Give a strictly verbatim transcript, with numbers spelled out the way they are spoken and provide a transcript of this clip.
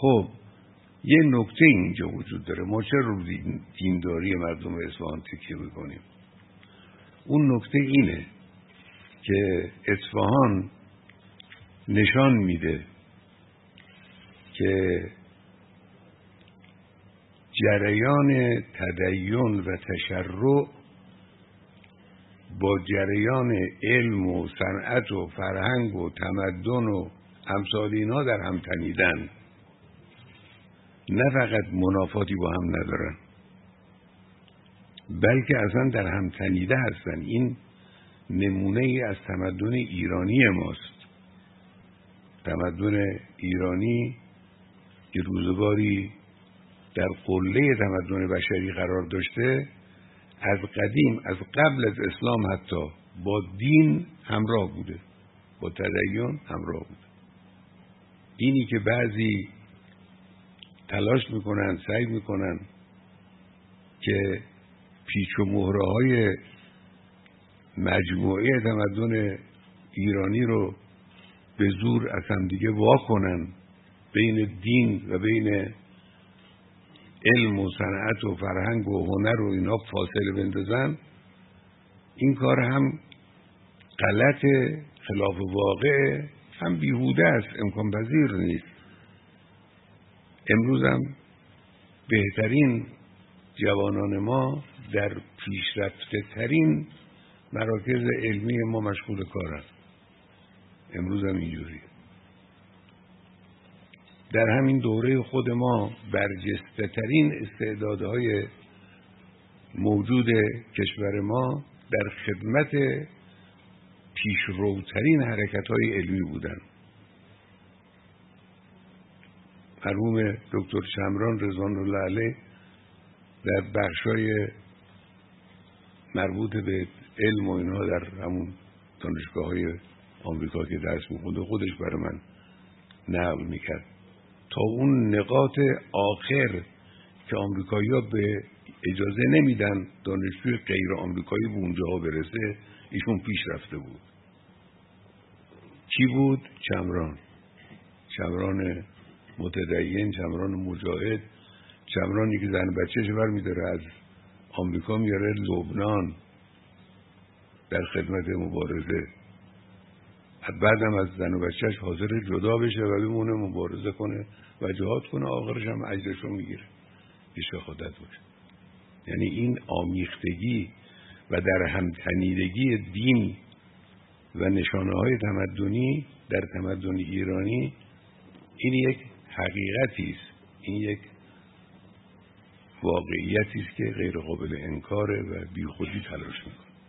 خب یه نکته اینجا وجود داره، ما چرا رو دینداری مردم اصفهان تکیه بکنیم؟ اون نکته اینه که اصفهان نشان میده که جریان تدین و تشرع با جریان علم و صنعت و فرهنگ و تمدن و امثال اینا در هم تنیدن، نه فقط منافاتی با هم ندارن بلکه اصلا در هم تنیده هستن. این نمونه ای از تمدن ایرانی ماست. تمدن ایرانی که روزگاری در قله تمدن بشری قرار داشته، از قدیم، از قبل از اسلام حتی، با دین همراه بوده، با تدین همراه بوده. اینی که بعضی تلاش میکنن، سعی میکنن که پیچ و مهره های مجموعه تمدن ایرانی رو به زور از هم دیگه وا کنن، بین دین و بین علم و صنعت و فرهنگ و هنر و اینا فاصله بندازن، این کار هم غلط، خلاف واقع، هم بیهوده است، امکان پذیر نیست. امروز هم بهترین جوانان ما در پیشرفته ترین مراکز علمی ما مشغول کارند. امروز هم اینجوریه. در همین دوره خود ما برجسته ترین استعدادهای موجود کشور ما در خدمت پیشروترین حرکت‌های علمی بودند. مرحوم دکتر شمران رضوان الله علیه در بخشای مربوط به علم و اینها در همون دانشگاه‌های آمریکا که درس می‌خوند خودش برای من نقل می‌کرد، تا اون نقاط آخر که آمریکایی‌ها به اجازه نمیدن دانشجوی غیر آمریکایی به اونجاها برسه، ایشون پیش رفته بود. کی بود؟ چمران. چمران متدین، چمران مجاهد، چمرانی که زن بچه‌ش برمی‌داره از آمریکا میاره لبنان در خدمت مبارزه، بعدم از زن و بچه‌ش حاضر جدا بشه و بمونه مبارزه کنه و جهاد کنه، آخرش هم اجرشو میگیره که شهادت باشه. یعنی این آمیختگی و در همتنیدگی دین و نشانه‌های تمدنی در تمدن ایرانی، این یک حقیقتی است، این یک واقعیتی است که غیر قابل انکاره و بیخودی تلاش میکنه.